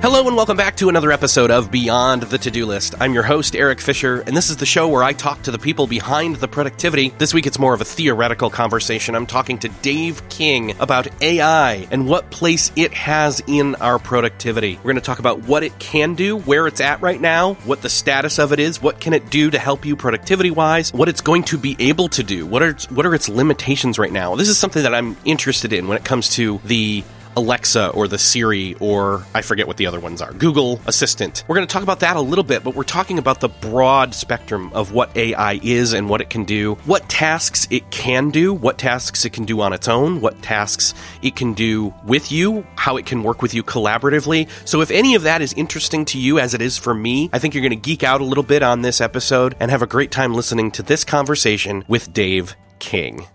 Hello and welcome back to another episode of Beyond the To-Do List. I'm your host, Eric Fisher, and this is the show where I talk to the people behind the productivity. This week it's more of a theoretical conversation. I'm talking to Dave King about AI and what place it has in our productivity. We're going to talk about what it can do, where it's at right now, what the status of it is, what can it do to help you productivity-wise, what it's going to be able to do, what are its limitations right now. This is something that I'm interested in when it comes to the Alexa or the Siri or I forget what the other ones are, Google Assistant. We're going to talk about that a little bit, but we're talking about the broad spectrum of what AI is and what it can do, what tasks it can do, what tasks it can do on its own, what tasks it can do with you, how it can work with you collaboratively. So if any of that is interesting to you as it is for me, I think you're going to geek out a little bit on this episode and have a great time listening to this conversation with Dave King.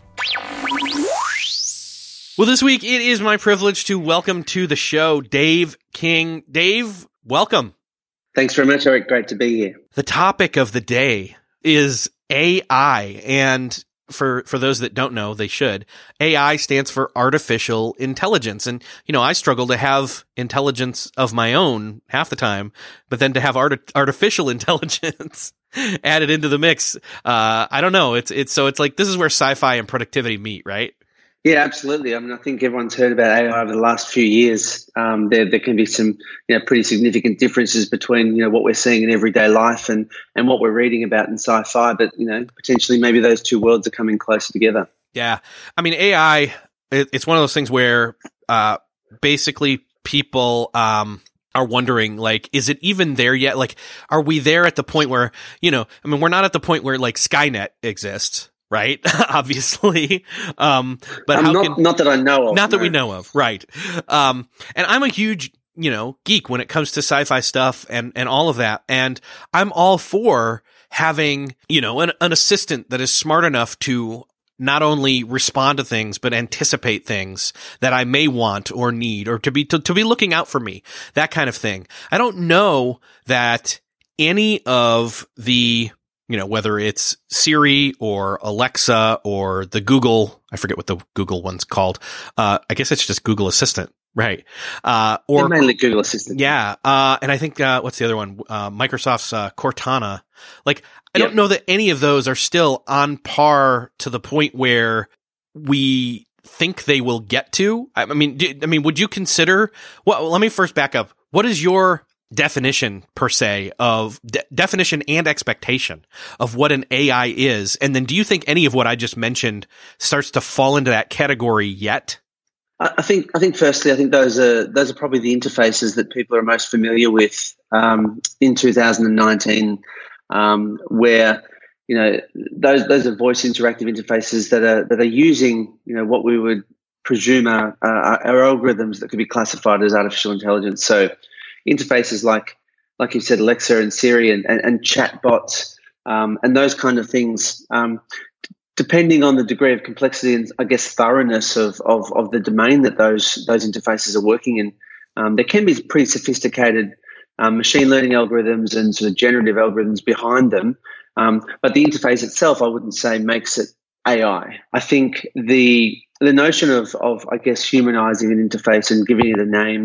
Well, this week, it is my privilege to welcome to the show Dave King. Dave, welcome. Thanks very much, Eric. Great to be here. The topic of the day is AI, and for those that don't know, they should. AI stands for artificial intelligence, and, you know, I struggle to have intelligence of my own half the time, but then to have artificial intelligence added into the mix, I don't know. It's like this is where sci-fi and productivity meet, right? Yeah, absolutely. I mean, I think everyone's heard about AI over the last few years. There can be some, pretty significant differences between, what we're seeing in everyday life and what we're reading about in sci-fi. But, potentially maybe those two worlds are coming closer together. Yeah. I mean, AI, it's one of those things where basically people are wondering, like, is it even there yet? Like, are we there at the point where, we're not at the point where, like, Skynet exists. Right, obviously, but not that I know of, not that we know of, right? And I'm a huge, geek when it comes to sci-fi stuff and all of that, and I'm all for having, an assistant that is smart enough to not only respond to things but anticipate things that I may want or need, or to be looking out for me, that kind of thing. I don't know that any of the whether it's Siri or Alexa or the Google, I forget what the Google one's called. I guess it's just Google Assistant, right? Or mainly Google Assistant. Yeah. And I think, what's the other one? Microsoft's Cortana. Like, I don't know that any of those are still on par to the point where we think they will get to. I mean, would you consider, well, let me first back up. What is your definition per se of definition and expectation of what an AI is? And then do you think any of what I just mentioned starts to fall into that category yet? I think firstly, I think those are probably the interfaces that people are most familiar with in 2019, where those are voice interactive interfaces that are using what we would presume are algorithms that could be classified as artificial intelligence. So interfaces like you said, Alexa and Siri and chatbots and those kind of things, depending on the degree of complexity and I guess thoroughness of the domain that those interfaces are working in, there can be pretty sophisticated machine learning algorithms and sort of generative algorithms behind them. But the interface itself, I wouldn't say makes it AI. I think the notion of I guess humanizing an interface and giving it a name,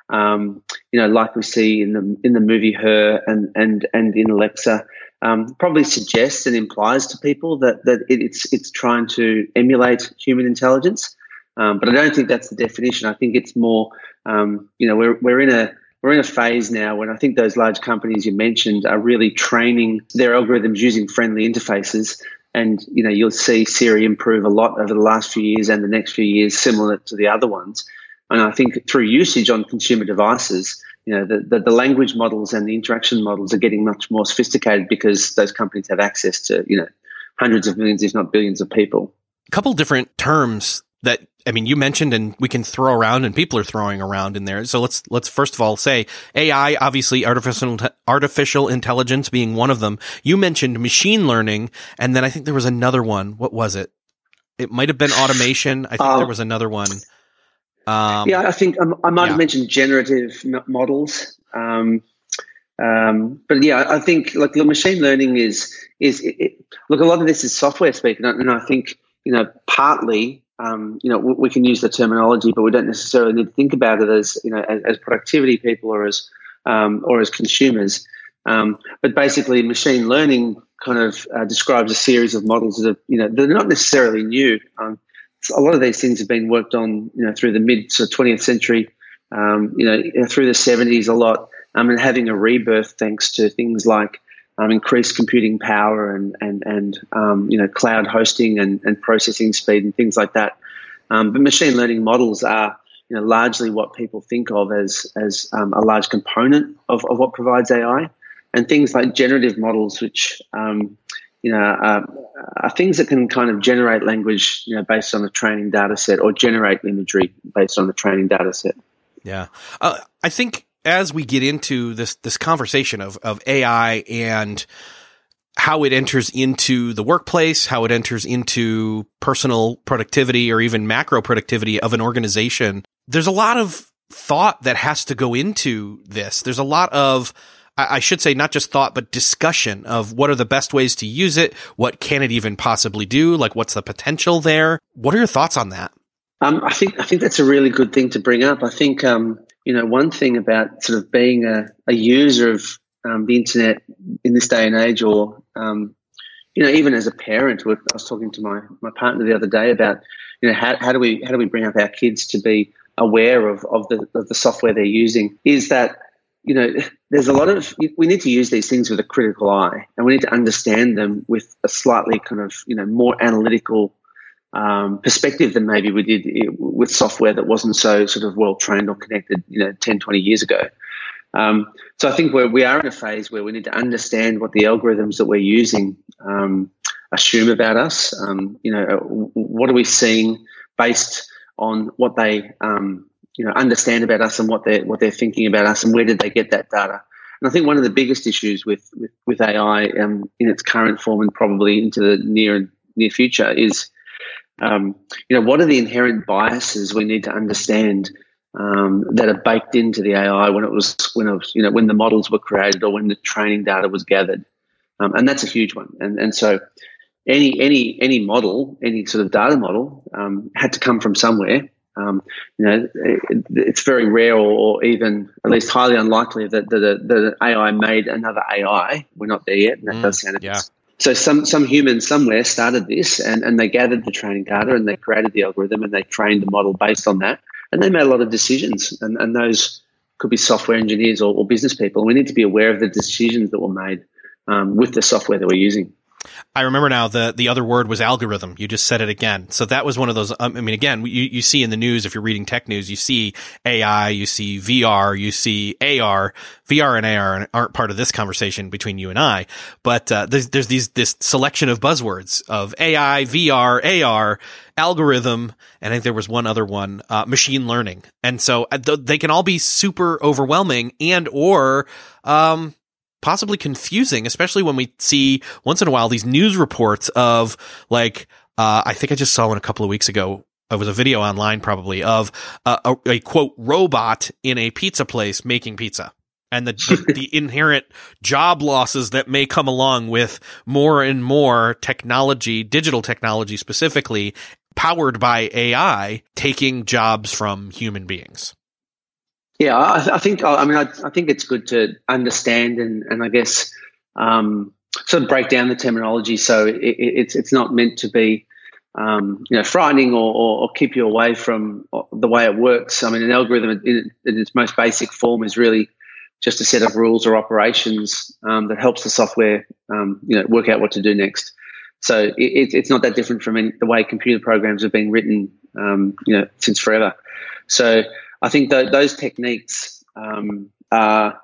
like we see in the movie Her and in Alexa, probably suggests and implies to people that it's trying to emulate human intelligence. But I don't think that's the definition. I think it's more, we're in a phase now when I think those large companies you mentioned are really training their algorithms using friendly interfaces. And, you'll see Siri improve a lot over the last few years and the next few years, similar to the other ones. And I think through usage on consumer devices, the language models and the interaction models are getting much more sophisticated because those companies have access to, hundreds of millions, if not billions of people. A couple different terms that, you mentioned and we can throw around and people are throwing around in there. So let's first of all say AI, obviously artificial intelligence being one of them. You mentioned machine learning, and then I think there was another one. What was it? It might have been automation. I think there was another one. I think I might have mentioned generative models, but I think like the machine learning is look, a lot of this is software speak, and I think partly we can use the terminology, but we don't necessarily need to think about it as, as productivity people or as consumers. But basically, machine learning kind of describes a series of models that they're not necessarily new. A lot of these things have been worked on, through the mid 20th century, through the 70s a lot, and having a rebirth thanks to things like increased computing power and cloud hosting and processing speed and things like that. But machine learning models are largely what people think of as a large component of what provides AI, and things like generative models, which are things that can kind of generate language based on a training data set, or generate imagery based on the training data set. Yeah, I think as we get into this conversation of AI and how it enters into the workplace, how it enters into personal productivity or even macro productivity of an organization, there's a lot of thought that has to go into this. There's a lot of, I should say, not just thought, but discussion of what are the best ways to use it. What can it even possibly do? Like, what's the potential there? What are your thoughts on that? I think that's a really good thing to bring up. I think, one thing about sort of being a user of the internet in this day and age, or, even as a parent, I was talking to my partner the other day about, how do we bring up our kids to be aware of the software they're using, is that, there's a lot of, we need to use these things with a critical eye, and we need to understand them with a slightly kind of, more analytical perspective than maybe we did with software that wasn't so sort of well trained or connected, 10, 20 years ago. So I think we are in a phase where we need to understand what the algorithms that we're using assume about us. What are we seeing based on what they understand about us, and what they're thinking about us, and where did they get that data? And I think one of the biggest issues with AI in its current form, and probably into the near future, is what are the inherent biases we need to understand that are baked into the AI when the models were created, or when the training data was gathered, and that's a huge one. And so any model, any sort of data model, had to come from somewhere. It's very rare, or even at least highly unlikely, that the AI made another AI. We're not there yet, and that does sound So some human somewhere started this, and they gathered the training data, and they created the algorithm, and they trained the model based on that, and they made a lot of decisions, and those could be software engineers or business people. We need to be aware of the decisions that were made with the software that we're using. I remember now the other word was algorithm. You just said it again. So that was one of those, again, you see in the news, if you're reading tech news, you see AI, you see VR, you see AR. VR and AR aren't part of this conversation between you and I, but there's this selection of buzzwords of AI, VR, AR, algorithm, and I think there was one other one, machine learning. And so they can all be super overwhelming or possibly confusing, especially when we see once in a while these news reports of, like, I think I just saw one a couple of weeks ago. It was a video online probably of a quote robot in a pizza place making pizza, and the inherent job losses that may come along with more and more technology, digital technology specifically, powered by AI, taking jobs from human beings. Yeah, I think it's good to understand and I guess sort of break down the terminology, so it's not meant to be frightening or keep you away from the way it works. I mean, an algorithm in its most basic form is really just a set of rules or operations that helps the software work out what to do next. So it's not that different from the way computer programs have been written since forever. So I think those techniques are,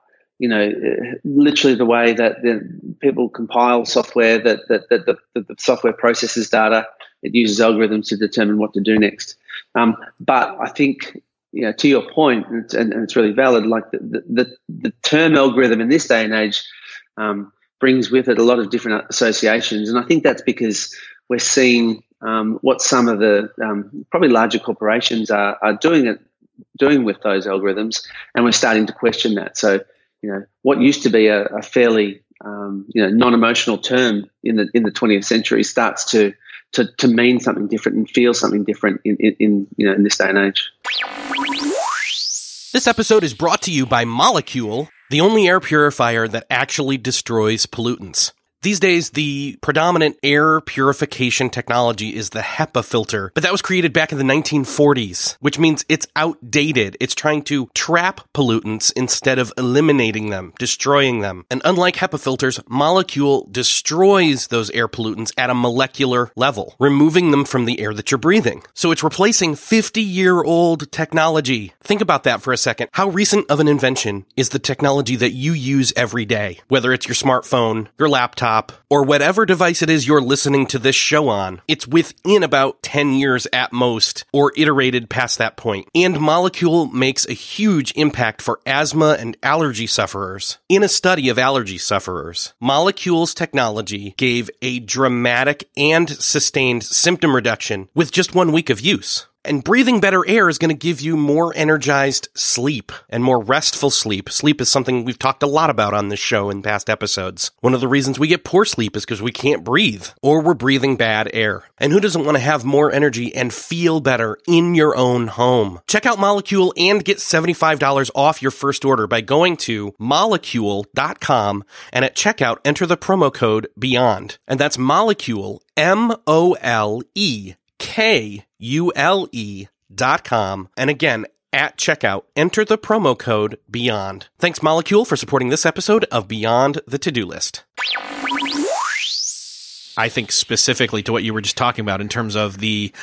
literally the way that people compile software, that the software processes data. It uses algorithms to determine what to do next. But I think, to your point, and it's really valid, like the term algorithm in this day and age brings with it a lot of different associations. And I think that's because we're seeing what some of the probably larger corporations are doing with those algorithms, and we're starting to question that. So, what used to be a fairly non-emotional term in the 20th century starts to to mean something different and feel something different in this day and age. This episode is brought to you by Molekule, the only air purifier that actually destroys pollutants. These days, the predominant air purification technology is the HEPA filter, but that was created back in the 1940s, which means it's outdated. It's trying to trap pollutants instead of eliminating them, destroying them. And unlike HEPA filters, Molekule destroys those air pollutants at a molecular level, removing them from the air that you're breathing. So it's replacing 50-year-old technology. Think about that for a second. How recent of an invention is the technology that you use every day? Whether it's your smartphone, your laptop, or whatever device it is you're listening to this show on, it's within about 10 years at most, or iterated past that point. And Molekule makes a huge impact for asthma and allergy sufferers. In a study of allergy sufferers, Molekule's technology gave a dramatic and sustained symptom reduction with just 1 week of use. And breathing better air is going to give you more energized sleep and more restful sleep. Sleep is something we've talked a lot about on this show in past episodes. One of the reasons we get poor sleep is because we can't breathe, or we're breathing bad air. And who doesn't want to have more energy and feel better in your own home? Check out Molekule and get $75 off your first order by going to molekule.com and at checkout enter the promo code BEYOND. And that's Molekule, MOLEKULE.com. And again, at checkout, enter the promo code BEYOND. Thanks, Molekule, for supporting this episode of Beyond the To-Do List. I think specifically to what you were just talking about in terms of the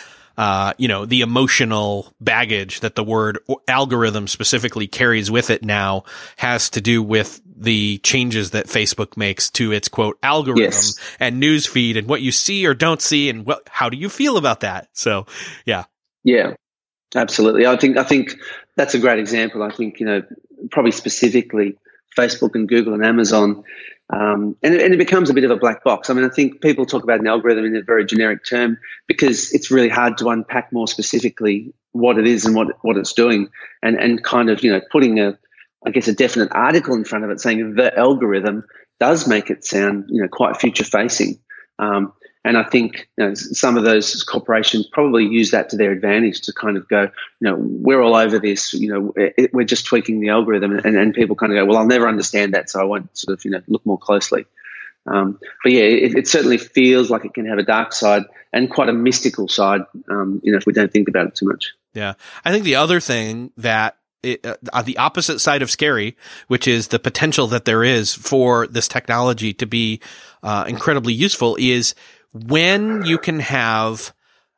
emotional baggage that the word algorithm specifically carries with it now has to do with the changes that Facebook makes to its quote algorithm Yes. and news feed and what you see or don't see and how do you feel about that? So, yeah. Yeah, absolutely. I think that's a great example. I think, probably specifically Facebook and Google and Amazon, and it becomes a bit of a black box. I mean, I think people talk about an algorithm in a very generic term because it's really hard to unpack more specifically what it is and what it's doing, and kind of putting a definite article in front of it saying the algorithm does make it sound quite future facing. And I think some of those corporations probably use that to their advantage to kind of go, we're all over this, we're just tweaking the algorithm, and people kind of go, well, I'll never understand that, so I won't sort of look more closely. But yeah, it certainly feels like it can have a dark side and quite a mystical side, if we don't think about it too much. Yeah. I think the other thing that on the opposite side of scary, which is the potential that there is for this technology to be incredibly useful, is when you can have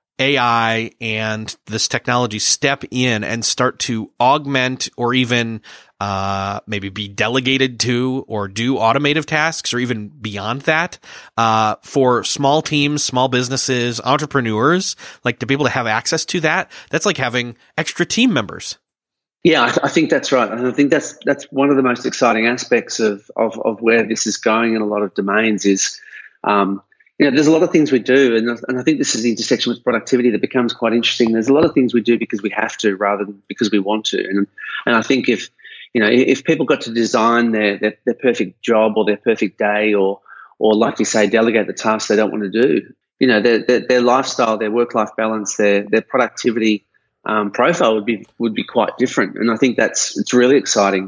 AI and this technology step in and start to augment or even maybe be delegated to or do automative tasks or even beyond that for small teams, small businesses, entrepreneurs, like to be able to have access to that. That's like having extra team members. Yeah, I think that's right. And I think that's one of the most exciting aspects of where this is going in a lot of domains is, there's a lot of things we do, and I think this is the intersection with productivity that becomes quite interesting. There's a lot of things we do because we have to rather than because we want to. And I think if people got to design their perfect job or their perfect day or like you say, delegate the tasks they don't want to do, their lifestyle, their work-life balance, their productivity profile would be quite different. And I think it's really exciting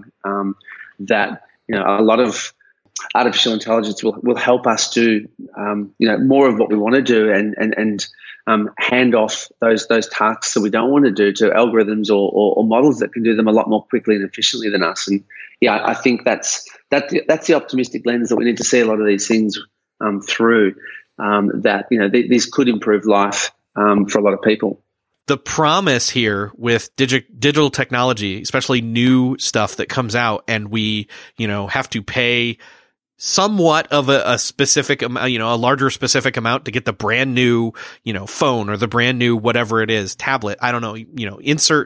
that a lot of artificial intelligence will help us do more of what we want to do and hand off those tasks that we don't want to do to algorithms or models that can do them a lot more quickly and efficiently than us. And yeah, I think that's the optimistic lens that we need to see a lot of these things through. That these could improve life for a lot of people. The promise here with digital technology, especially new stuff that comes out, and we have to pay somewhat of a specific amount, a larger specific amount to get the brand new, phone or the brand new whatever it is, tablet. I don't know, insert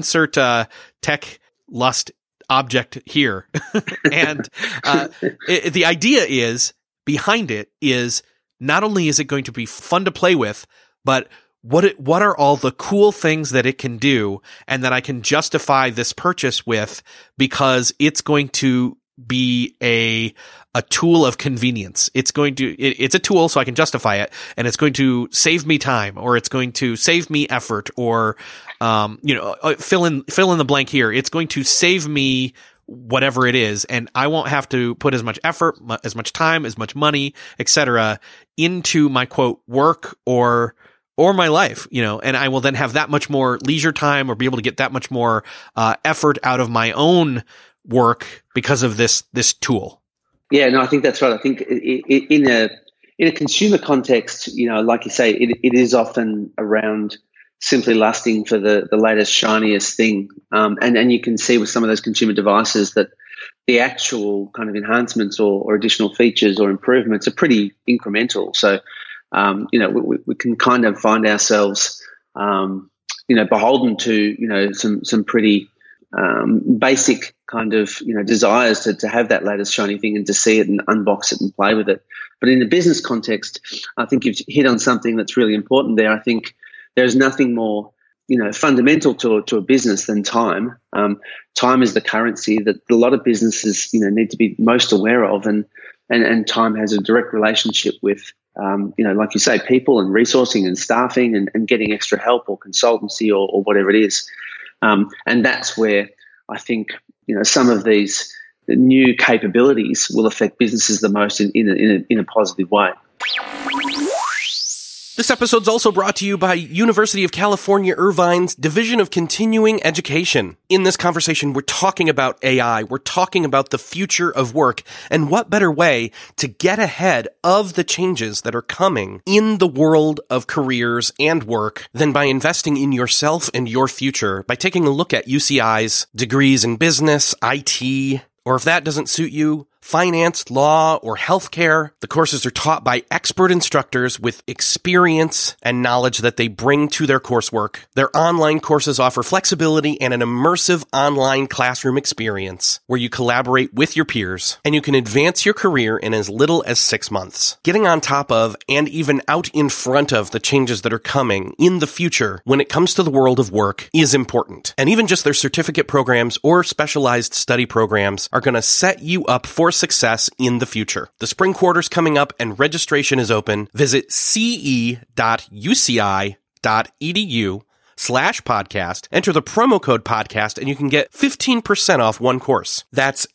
tech lust object here. And the idea is behind it is not only is it going to be fun to play with, but what are all the cool things that it can do and that I can justify this purchase with because it's going to be a tool of convenience. It's going to, it's a tool so I can justify it, and it's going to save me time, or it's going to save me effort, or, fill in the blank here. It's going to save me whatever it is, and I won't have to put as much effort, as much time, as much money, etc., into my quote work or my life, and I will then have that much more leisure time, or be able to get that much more effort out of my own work because of this tool. Yeah, no, I think that's right. I think in a consumer context, like you say, it is often around simply lusting for the latest, shiniest thing. And you can see with some of those consumer devices that the actual kind of enhancements or additional features or improvements are pretty incremental. So, we can kind of find ourselves, beholden to, some pretty basic kind of, desires to have that latest shiny thing and to see it and unbox it and play with it. But in the business context, I think you've hit on something that's really important there. I think there's nothing more, fundamental to a business than time. Time is the currency that a lot of businesses, need to be most aware of, and time has a direct relationship with, like you say, people and resourcing and staffing and getting extra help or consultancy or whatever it is. And that's where I think, some of these new capabilities will affect businesses the most in a positive way. This episode's also brought to you by University of California, Irvine's Division of Continuing Education. In this conversation, we're talking about AI. We're talking about the future of work, and what better way to get ahead of the changes that are coming in the world of careers and work than by investing in yourself and your future, by taking a look at UCI's degrees in business, IT, or if that doesn't suit you, finance, law, or healthcare. The courses are taught by expert instructors with experience and knowledge that they bring to their coursework. Their online courses offer flexibility and an immersive online classroom experience where you collaborate with your peers, and you can advance your career in as little as 6 months. Getting on top of and even out in front of the changes that are coming in the future when it comes to the world of work is important. And even just their certificate programs or specialized study programs are going to set you up for success in the future. The spring quarter's coming up and registration is open. Visit ce.uci.edu/podcast, enter the promo code podcast, and you can get 15% off one course. That's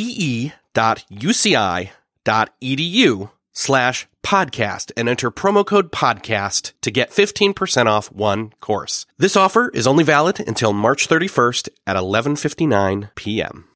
ce.uci.edu/podcast and enter promo code podcast to get 15% off one course. This offer is only valid until March 31st at 11:59 p.m.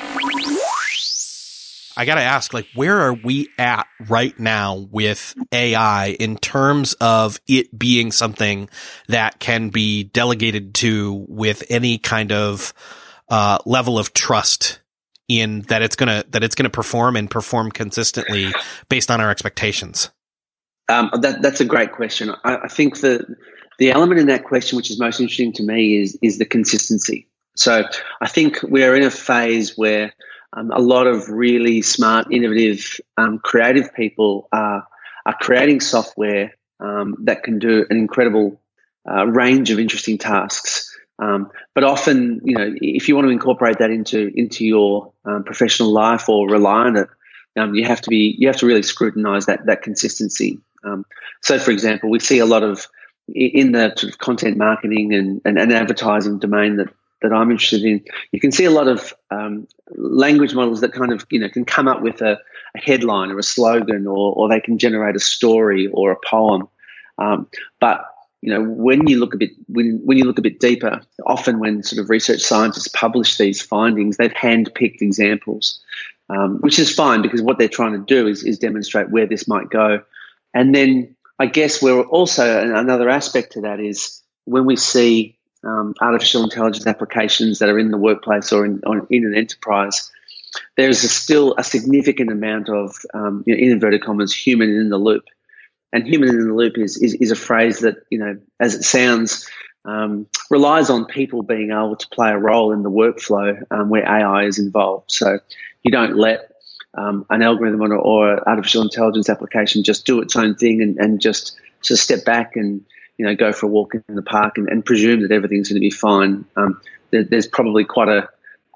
I got to ask, where are we at right now with AI in terms of it being something that can be delegated to with any kind of level of trust in that it's gonna perform consistently based on our expectations? That's a great question. I think the element in that question which is most interesting to me is the consistency. So I think we're in a phase where a lot of really smart, innovative, creative people are creating software that can do an incredible range of interesting tasks. But often, if you want to incorporate that into your professional life or rely on it, you have to really scrutinize that consistency. So, for example, we see a lot of in the sort of content marketing and advertising domain that I'm interested in. You can see a lot of language models that kind of can come up with a headline or a slogan, or they can generate a story or a poem. But when you look a bit deeper, often when sort of research scientists publish these findings, they've handpicked examples, which is fine because what they're trying to do is demonstrate where this might go. And then I guess we're also another aspect to that is when we see artificial intelligence applications that are in the workplace or in an enterprise, there's still a significant amount of, in inverted commas, human in the loop. And human in the loop is a phrase that, as it sounds, relies on people being able to play a role in the workflow where AI is involved. So you don't let an algorithm or artificial intelligence application just do its own thing and just step back and go for a walk in the park and presume that everything's going to be fine. There's probably quite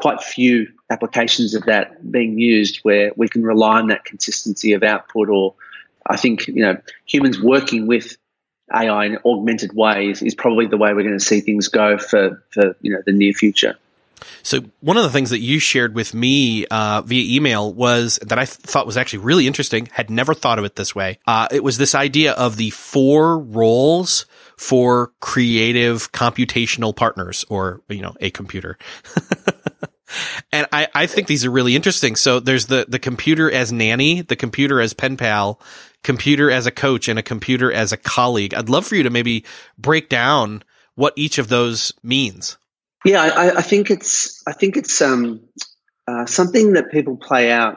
quite few applications of that being used where we can rely on that consistency of output. Or I think, humans working with AI in augmented ways is probably the way we're going to see things go for the near future. So one of the things that you shared with me via email was that I thought was actually really interesting, had never thought of it this way. It was this idea of the 4 roles for creative computational partners, or, a computer. And I think these are really interesting. So there's the computer as nanny, the computer as pen pal, computer as a coach, and a computer as a colleague. I'd love for you to maybe break down what each of those means. Yeah, I think it's something that people play out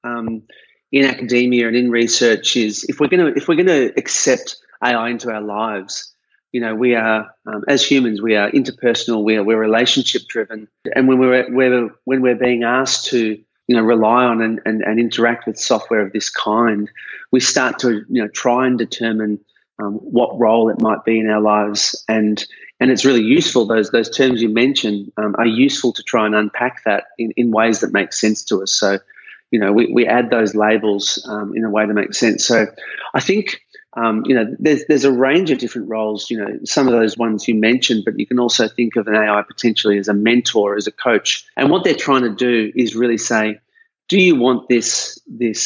in academia and in research. Is if we're going to accept AI into our lives, we are, as humans, we are interpersonal. We're relationship driven, and when we're being asked to rely on and interact with software of this kind, we start to try and determine what role it might be in our lives, and it's really useful. Those terms you mentioned are useful to try and unpack that in ways that make sense to us. So, we add those labels in a way that makes sense. So, I think there's a range of different roles. Some of those ones you mentioned, but you can also think of an AI potentially as a mentor, as a coach. And what they're trying to do is really say, do you want this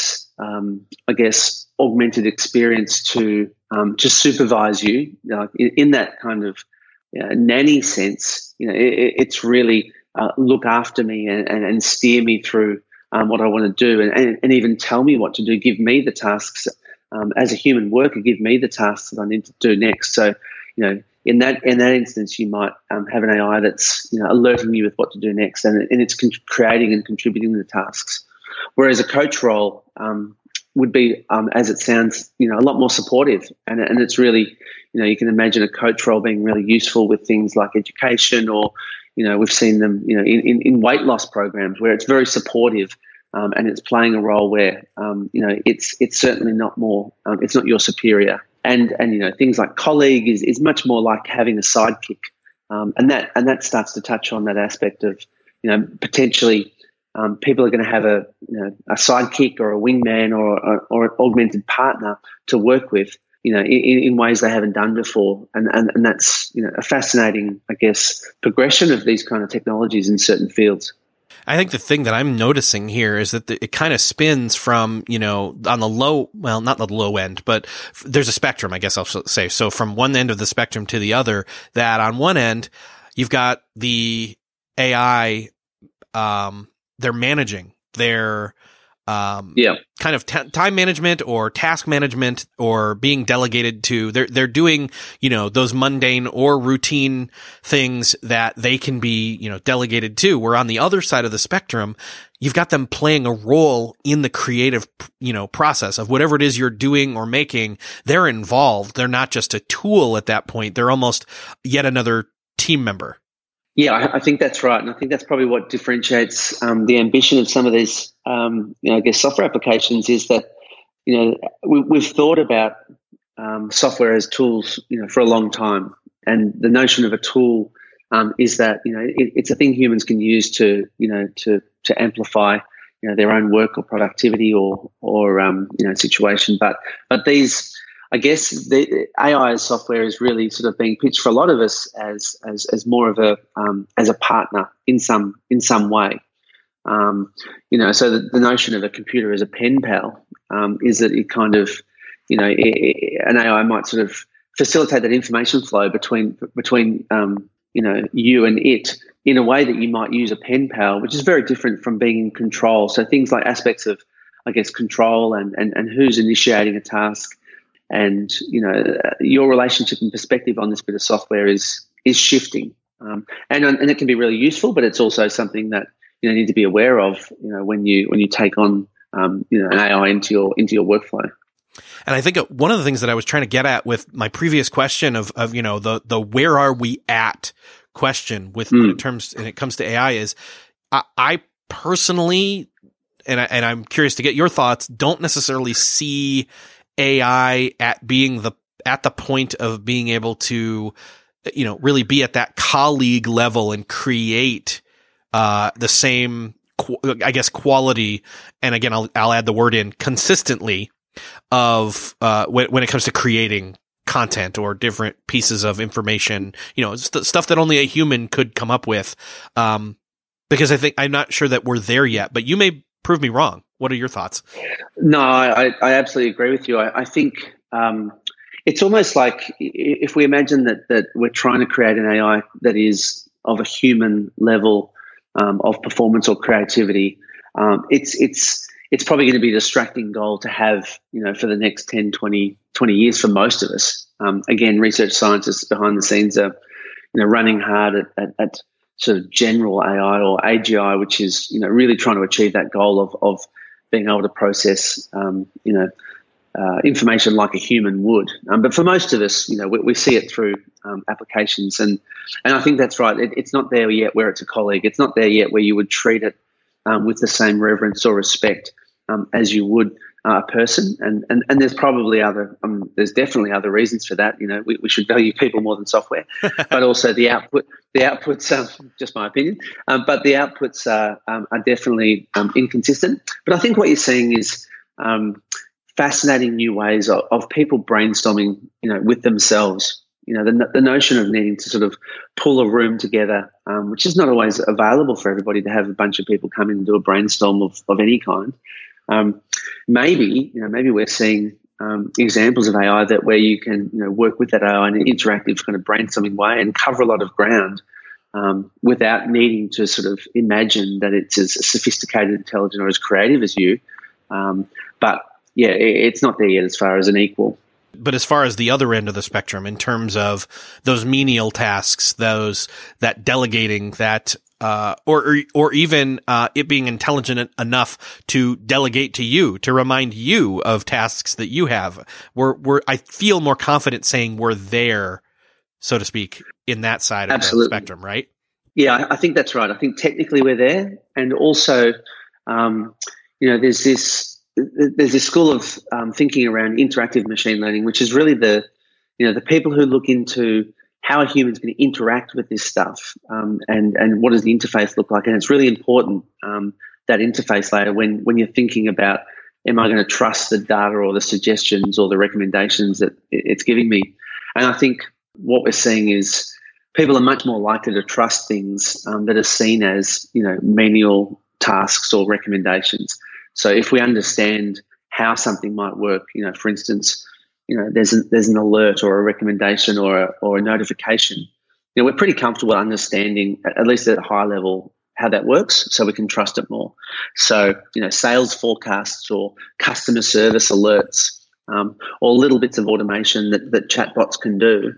I guess augmented experience to supervise you in that kind of nanny sense? It's really look after me and steer me through what I want to do, and even tell me what to do, give me the tasks as a human worker, give me the tasks that I need to do next. So, in that instance, you might have an AI that's alerting you with what to do next, and it's creating and contributing the tasks. Whereas a coach role would be, as it sounds, a lot more supportive, and it's really, you can imagine a coach role being really useful with things like education, or we've seen them, in weight loss programs where it's very supportive, and it's playing a role where, it's certainly not more, it's not your superior, and things like colleague is much more like having a sidekick, and that starts to touch on that aspect of, potentially. People are going to have a sidekick or a wingman or an augmented partner to work with, in ways they haven't done before, and that's a fascinating, I guess, progression of these kind of technologies in certain fields. I think the thing that I'm noticing here is that it kind of spins from, on the low, well, not the low end, but there's a spectrum, I guess I'll say. So from one end of the spectrum to the other, that on one end, you've got the AI, they're managing their kind of time management or task management, or being delegated to. They're doing those mundane or routine things that they can be delegated to. Where on the other side of the spectrum, you've got them playing a role in the creative process of whatever it is you're doing or making. They're involved. They're not just a tool at that point. They're almost yet another team member. Yeah, I think that's right, and I think that's probably what differentiates the ambition of some of these, I guess, software applications, is that we've thought about software as tools, for a long time, and the notion of a tool is that it's a thing humans can use to amplify their own work or productivity or situation, but these. I guess the AI software is really sort of being pitched for a lot of us as more of as a partner in some way. So the notion of a computer as a pen pal is that it kind of, an AI might sort of facilitate that information flow between you and it in a way that you might use a pen pal, which is very different from being in control. So things like aspects of, I guess, control and who's initiating a task. And your relationship and perspective on this bit of software is shifting, and it can be really useful, but it's also something that you need to be aware of, when you take on an AI into your workflow. And I think one of the things that I was trying to get at with my previous question of the where are we at question when it comes to AI is, I personally, and I'm curious to get your thoughts, don't necessarily see AI at the point of being able to, really be at that colleague level and create the same, I guess, quality, and again, I'll add the word in, consistently, of when it comes to creating content or different pieces of information, stuff that only a human could come up with. Because I'm not sure that we're there yet, but you may prove me wrong. What are your thoughts? No, I absolutely agree with you. I think it's almost like if we imagine that we're trying to create an AI that is of a human level of performance or creativity, it's probably going to be a distracting goal to have, for the next 10, 20 years for most of us. Again, research scientists behind the scenes are, running hard at sort of general AI or AGI, which is, really trying to achieve that goal of being able to process, information like a human would. But for most of us, we see it through applications, and I think that's right. It's not there yet where it's a colleague. It's not there yet where you would treat it with the same reverence or respect as you would a person. And there's probably there's definitely other reasons for that. We should value people more than software, but also the outputs, just my opinion, but the outputs are definitely inconsistent. But I think what you're seeing is fascinating new ways of people brainstorming, with themselves. The notion of needing to sort of pull a room together, which is not always available for everybody, to have a bunch of people come in and do a brainstorm of any kind. Maybe we're seeing examples of AI where you can work with that AI in an interactive kind of brainstorming way and cover a lot of ground without needing to sort of imagine that it's as sophisticated, intelligent, or as creative as you. But yeah, it's not there yet as far as an equal. But as far as the other end of the spectrum, in terms of those menial tasks, that delegating, that or even it being intelligent enough to delegate to you, to remind you of tasks that you have, I feel more confident saying we're there, so to speak, in that side of the spectrum, right? Yeah, I think that's right. I think technically we're there, and also, there's this school of thinking around interactive machine learning, which is really the people who look into how a human's going to interact with this stuff, and what does the interface look like. And it's really important, that interface layer, when you're thinking about, am I going to trust the data or the suggestions or the recommendations that it's giving me? And I think what we're seeing is people are much more likely to trust things that are seen as menial tasks or recommendations. So if we understand how something might work, for instance, there's an alert or a recommendation or a notification, we're pretty comfortable understanding, at least at a high level, how that works, so we can trust it more. So, sales forecasts or customer service alerts, or little bits of automation that chatbots can do.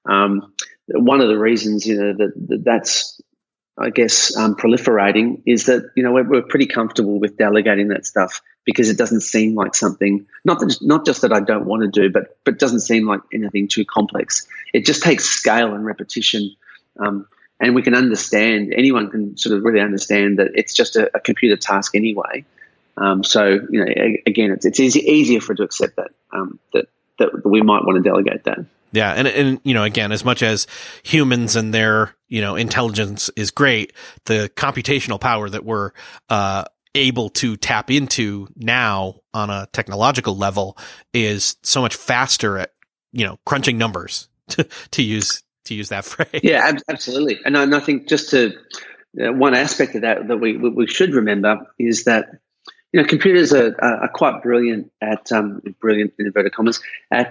One of the reasons, that's, I guess, proliferating is that, we're pretty comfortable with delegating that stuff because it doesn't seem like something, not just that I don't want to do, but doesn't seem like anything too complex. It just takes scale and repetition. And we can understand, anyone can sort of really understand that it's just a computer task anyway. So, again, it's easier for it to accept that we might want to delegate that. Yeah. And again, as much as humans and their, intelligence is great, the computational power that we're able to tap into now on a technological level is so much faster at, crunching numbers, to use that phrase. Yeah, absolutely. And I think just one aspect of that we should remember is that, computers are quite brilliant at, brilliant in inverted commas,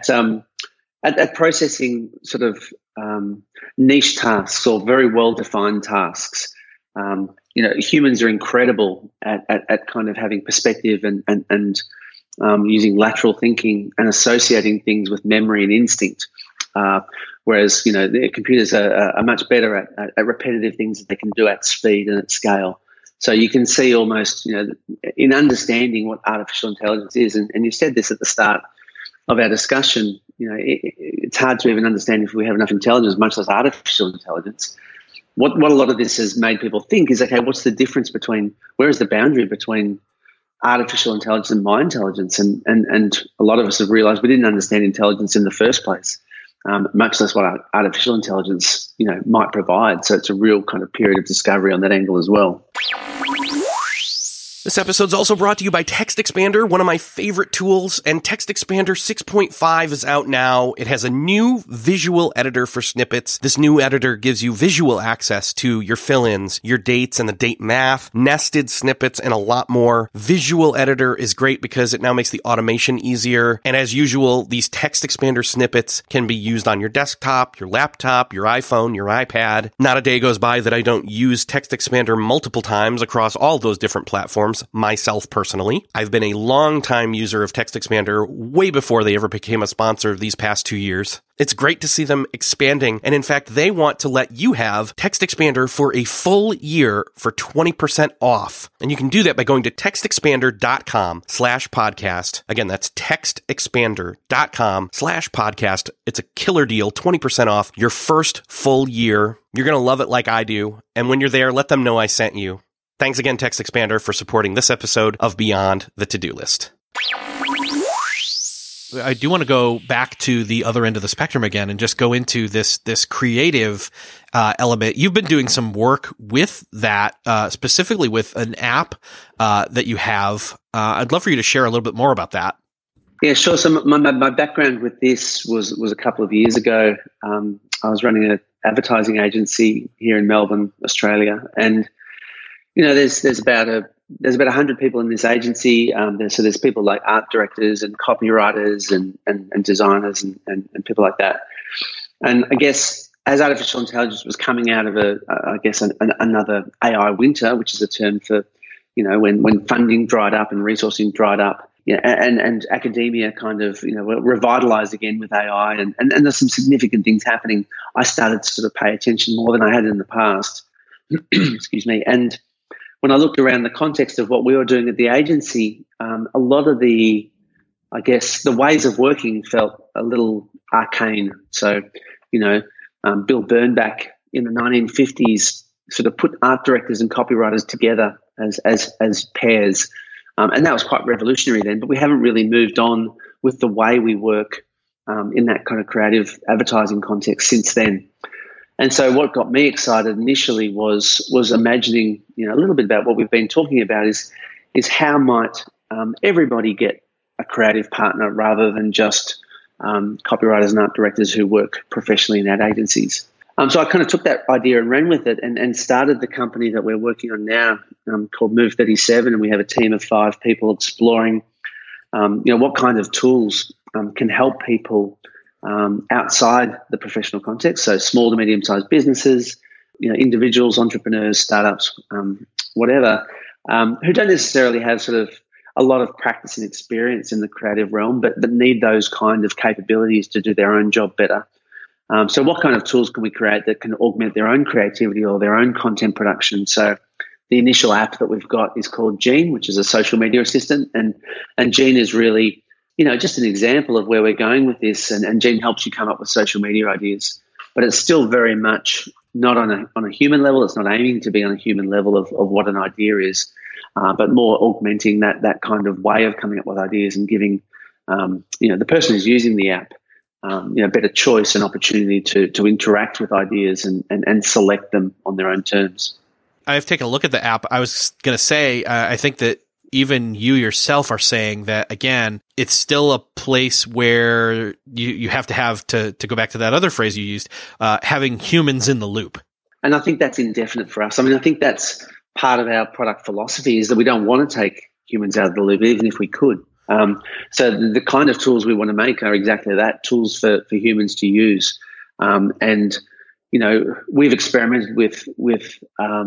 at processing sort of niche tasks or very well-defined tasks. Humans are incredible at kind of having perspective and using lateral thinking and associating things with memory and instinct. Whereas, the computers are much better at repetitive things that they can do at speed and at scale. So you can see almost, in understanding what artificial intelligence is, and you said this at the start of our discussion, it's hard to even understand if we have enough intelligence, much less artificial intelligence. What a lot of this has made people think is, okay, what's the difference where is the boundary between artificial intelligence and my intelligence? And a lot of us have realized we didn't understand intelligence in the first place. much less what artificial intelligence, might provide. So it's a real kind of period of discovery on that angle as well. This episode's also brought to you by Text Expander, one of my favorite tools, and Text Expander 6.5 is out now. It has a new visual editor for snippets. This new editor gives you visual access to your fill-ins, your dates and the date math, nested snippets, and a lot more. Visual editor is great because it now makes the automation easier. And as usual, these Text Expander snippets can be used on your desktop, your laptop, your iPhone, your iPad. Not a day goes by that I don't use Text Expander multiple times across all those different platforms. Myself personally, I've been a long-time user of Text Expander way before they ever became a sponsor these past 2 years. It's great to see them expanding, and in fact, they want to let you have Text Expander for a full year for 20% off. And you can do that by going to textexpander.com/podcast. Again, that's textexpander.com/podcast. It's a killer deal, 20% off your first full year. You're going to love it like I do. And when you're there, let them know I sent you. Thanks again, Text Expander, for supporting this episode of Beyond the To-Do List. I do want to go back to the other end of the spectrum again and just go into this creative element. You've been doing some work with that, specifically with an app that you have. I'd love for you to share a little bit more about that. Yeah, sure. So my background with this was a couple of years ago. I was running an advertising agency here in Melbourne, Australia, and there's about 100 people in this agency. So there's people like art directors and copywriters and designers and people like that. And I guess as artificial intelligence was coming out of another AI winter, which is a term for, when funding dried up and resourcing dried up, and academia kind of, revitalized again with AI and there's some significant things happening. I started to sort of pay attention more than I had in the past. Excuse me. And when I looked around the context of what we were doing at the agency, a lot of the ways of working felt a little arcane. So, Bill Bernbach in the 1950s sort of put art directors and copywriters together as pairs. And that was quite revolutionary then, but we haven't really moved on with the way we work in that kind of creative advertising context since then. And so what got me excited initially was imagining, a little bit about what we've been talking about is how might everybody get a creative partner rather than just copywriters and art directors who work professionally in ad agencies. So I kind of took that idea and ran with it and started the company that we're working on now called Move 37, and we have a team of 5 people exploring, what kind of tools can help people outside the professional context, so small to medium-sized businesses, individuals, entrepreneurs, startups, whatever, who don't necessarily have sort of a lot of practice and experience in the creative realm, but need those kind of capabilities to do their own job better. So what kind of tools can we create that can augment their own creativity or their own content production? So the initial app that we've got is called Gene, which is a social media assistant, and Gene is really just an example of where we're going with this, and Gene helps you come up with social media ideas. But it's still very much not on a human level. It's not aiming to be on a human level of what an idea is, but more augmenting that kind of way of coming up with ideas and giving the person who's using the app better choice and opportunity to interact with ideas and select them on their own terms. I've taken a look at the app. I was going to say, I think that even you yourself are saying that, again, it's still a place where you have to go back to that other phrase you used, having humans in the loop. And I think that's indefinite for us. I mean, I think that's part of our product philosophy is that we don't want to take humans out of the loop, even if we could. So the kind of tools we want to make are exactly that, tools for humans to use. And we've experimented with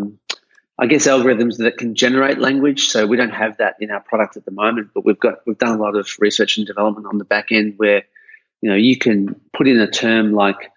algorithms that can generate language. So we don't have that in our product at the moment, but we've done a lot of research and development on the back end where, you can put in a term like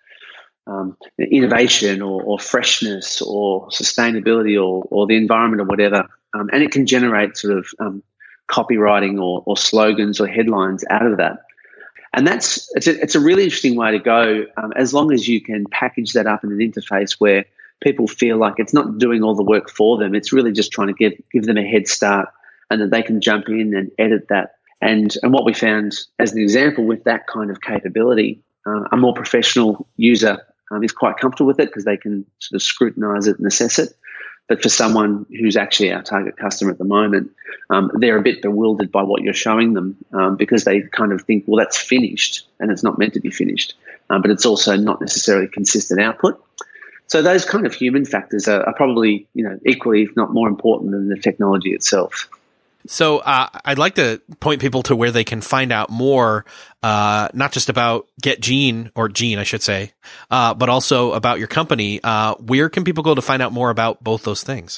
innovation or freshness or sustainability or the environment or whatever, and it can generate sort of copywriting or slogans or headlines out of that. And it's a really interesting way to go, as long as you can package that up in an interface where people feel like it's not doing all the work for them. It's really just trying to give them a head start and that they can jump in and edit that. And what we found as an example with that kind of capability a more professional user is quite comfortable with it because they can sort of scrutinize it and assess it. But for someone who's actually our target customer at the moment, they're a bit bewildered by what you're showing them because they kind of think, well, that's finished and it's not meant to be finished, but it's also not necessarily consistent output. So those kind of human factors are probably, equally, if not more important than the technology itself. So I'd like to point people to where they can find out more, not just about Gene, I should say, but also about your company. Where can people go to find out more about both those things?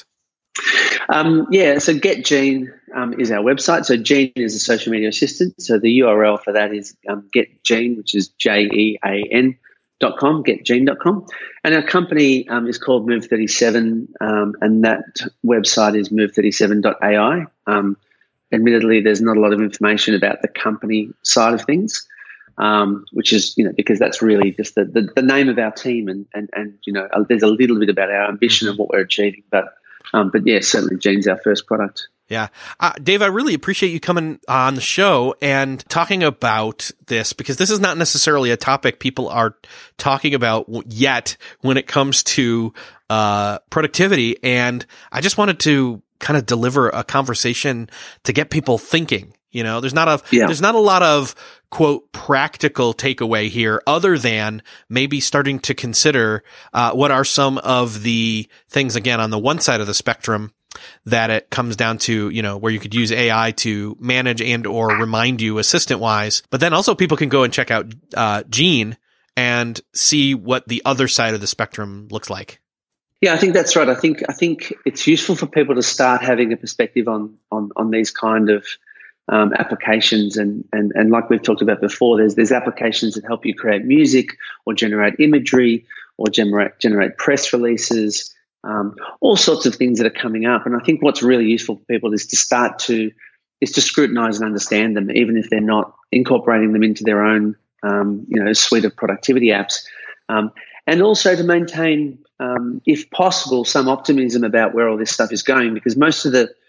So Get Gene is our website. So Gene is a social media assistant. So the URL for that is Get Gene, which is JEAN.com, getgene.com. And our company is called Move37, and that website is move37.ai. Admittedly, there's not a lot of information about the company side of things, which is, because that's really just the name of our team, and there's a little bit about our ambition and what we're achieving. But yeah, certainly Gene's our first product. Yeah. Dave, I really appreciate you coming on the show and talking about this, because this is not necessarily a topic people are talking about yet when it comes to productivity. And I just wanted to kind of deliver a conversation to get people thinking. There's not a lot of, quote, practical takeaway here other than maybe starting to consider what are some of the things, again, on the one side of the spectrum that it comes down to, where you could use AI to manage and or remind you assistant wise. But then also people can go and check out Gene and see what the other side of the spectrum looks like. Yeah, I think that's right. I think it's useful for people to start having a perspective on these kind of applications, and like we've talked about before, there's applications that help you create music or generate imagery or generate press releases, all sorts of things that are coming up. And I think what's really useful for people is to scrutinize and understand them, even if they're not incorporating them into their own suite of productivity apps, and also to maintain, if possible, some optimism about where all this stuff is going, because most of the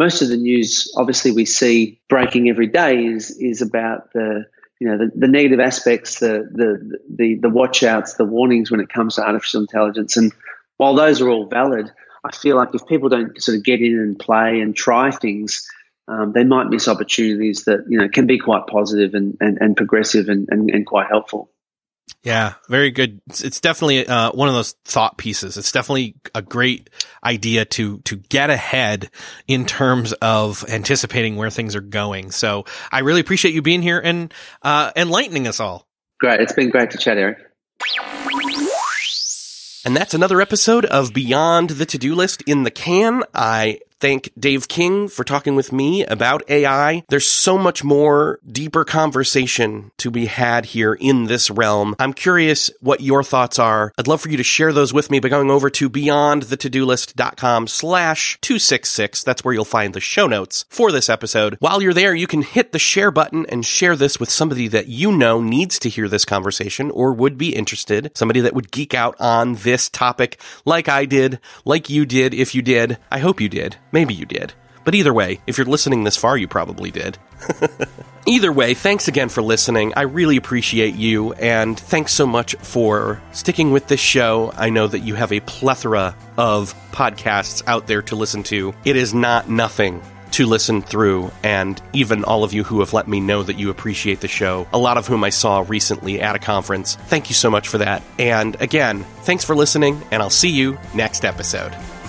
news, obviously, we see breaking every day is about the negative aspects, the watch outs, the warnings when it comes to artificial intelligence. And while those are all valid, I feel like if people don't sort of get in and play and try things, they might miss opportunities that can be quite positive and progressive and quite helpful. Yeah, very good. It's definitely one of those thought pieces. It's definitely a great idea to get ahead in terms of anticipating where things are going. So I really appreciate you being here and enlightening us all. Great. It's been great to chat, Eric. And that's another episode of Beyond the To-Do List in the can. I thank Dave King for talking with me about AI. There's so much more deeper conversation to be had here in this realm. I'm curious what your thoughts are. I'd love for you to share those with me by going over to beyondthetodolist.com/266. That's where you'll find the show notes for this episode. While you're there, you can hit the share button and share this with somebody that you know needs to hear this conversation or would be interested, somebody that would geek out on this topic like I did, like you did if you did. I hope you did. Maybe you did. But either way, if you're listening this far, you probably did. Either way, thanks again for listening. I really appreciate you, and thanks so much for sticking with this show. I know that you have a plethora of podcasts out there to listen to. It is not nothing to listen through, and even all of you who have let me know that you appreciate the show, a lot of whom I saw recently at a conference. Thank you so much for that. And again, thanks for listening, and I'll see you next episode.